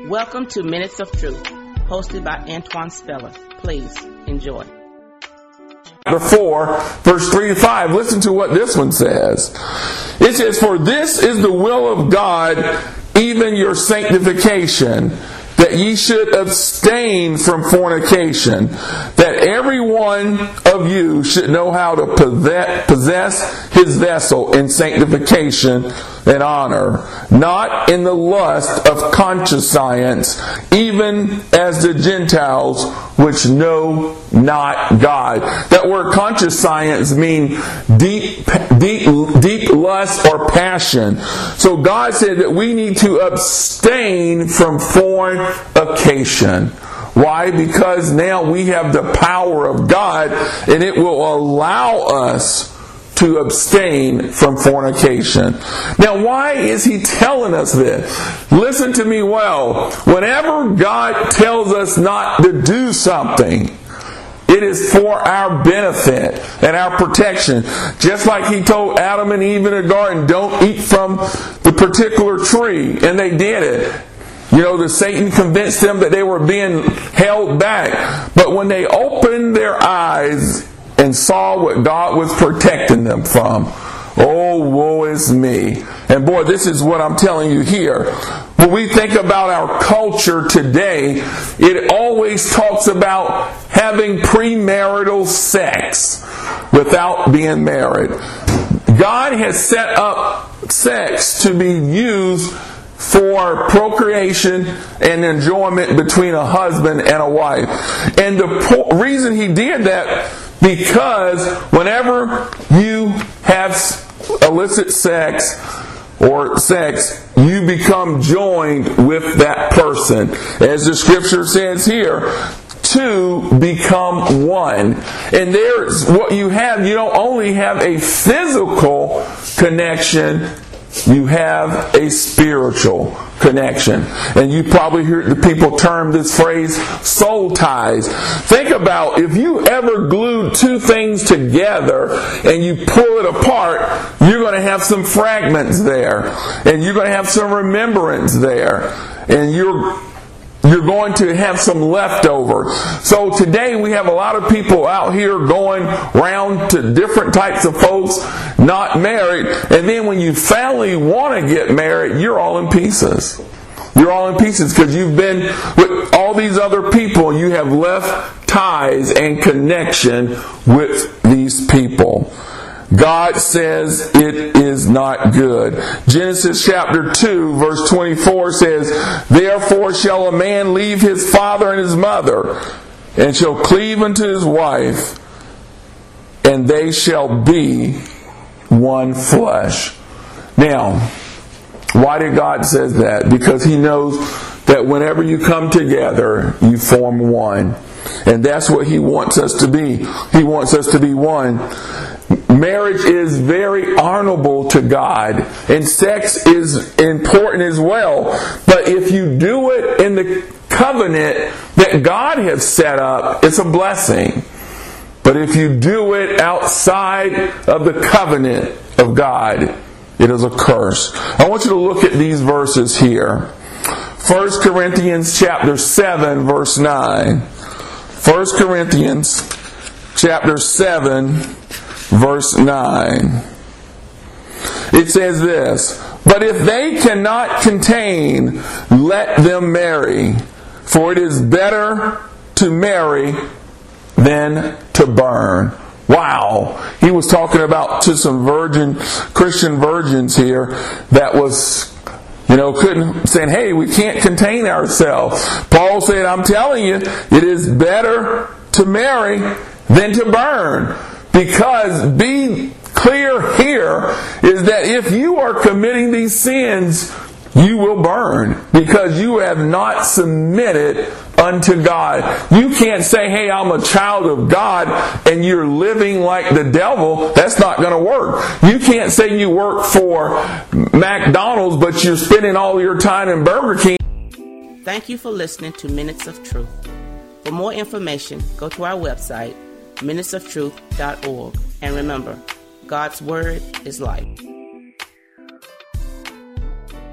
Welcome to Minutes of Truth, hosted by Antoine Speller. Please enjoy. Chapter 4, verse 3 to 5. Listen to what this one says. It says, "For this is the will of God, even your sanctification, that ye should abstain from fornication, that every one of you should know how to possess his vessel in sanctification and honor, not in the lust of concupiscence, even as the Gentiles which know not God." That word concupiscence means deep lust or passion. So God said that we need to abstain from fornication. Why? Because now we have the power of God, and it will allow us to abstain from fornication. Now, why is he telling us this? Listen to me well. Whenever God tells us not to do something, it is for our benefit and our protection. Just like he told Adam and Eve in the garden, don't eat from the particular tree, and they did it. You know, the Satan convinced them that they were being held back. But when they opened their eyes and saw what God was protecting them from, oh, woe is me. And boy, this is what I'm telling you here. When we think about our culture today, it always talks about having premarital sex without being married. God has set up sex to be used for procreation and enjoyment between a husband and a wife. And the reason he did that, because whenever you have illicit sex or sex, you become joined with that person. As the scripture says here, two become one. And there's what you have. You don't only have a physical connection, you have a spiritual connection. And you probably hear the people term this phrase soul ties. Think about if you ever glued two things together and you pull it apart, you're going to have some fragments there. And you're going to have some remembrance there. And you're going to have some leftover. So today we have a lot of people out here going around to different types of folks, not married, and then when you finally want to get married, you're all in pieces. You're all in pieces because you've been with all these other people and you have left ties and connection with these people. God says it is not good. Genesis chapter 2 verse 24 says, "Therefore shall a man leave his father and his mother, and shall cleave unto his wife, and they shall be one flesh." Now, why did God say that? Because he knows that whenever you come together, you form one. And that's what he wants us to be. He wants us to be one. Marriage is very honorable to God, and sex is important as well. But if you do it in the covenant that God has set up, it's a blessing. But if you do it outside of the covenant of God, it is a curse. I want you to look at these verses here. 1 Corinthians chapter 7 verse 9. 1 Corinthians chapter 7 verse 9. It says this, "But if they cannot contain, let them marry, for it is better to marry than to burn." Wow. He was talking about to some Christian virgins here that was, couldn't say, hey, we can't contain ourselves. Paul said, I'm telling you, it is better to marry than to burn. Because be clear here is that if you are committing these sins, you will burn. Because you have not submitted unto God. You can't say, hey, I'm a child of God, and you're living like the devil. That's not going to work. You can't say you work for McDonald's, but you're spending all your time in Burger King. Thank you for listening to Minutes of Truth. For more information, go to our website, minutesoftruth.org. And remember, God's Word is life.